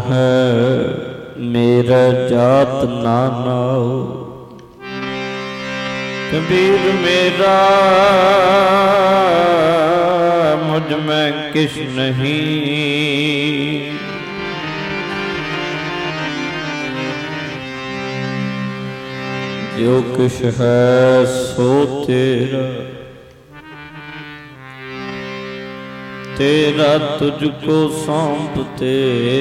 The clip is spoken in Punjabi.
ਹੈ ਮੇਰਾ ਜਾਤ ਨਾ ਨਾਉ। ਕਬੀਰ ਮੇਰਾ ਮੁਝ ਮੈਂ ਕਿਛ ਨਹੀਂ, ਜੋ ਕੁਛ ਹੈ ਸੋ ਤੇਰਾ, ਤੇਰਾ ਤੁਝ ਕੋ ਸੌਂਪਤੇ।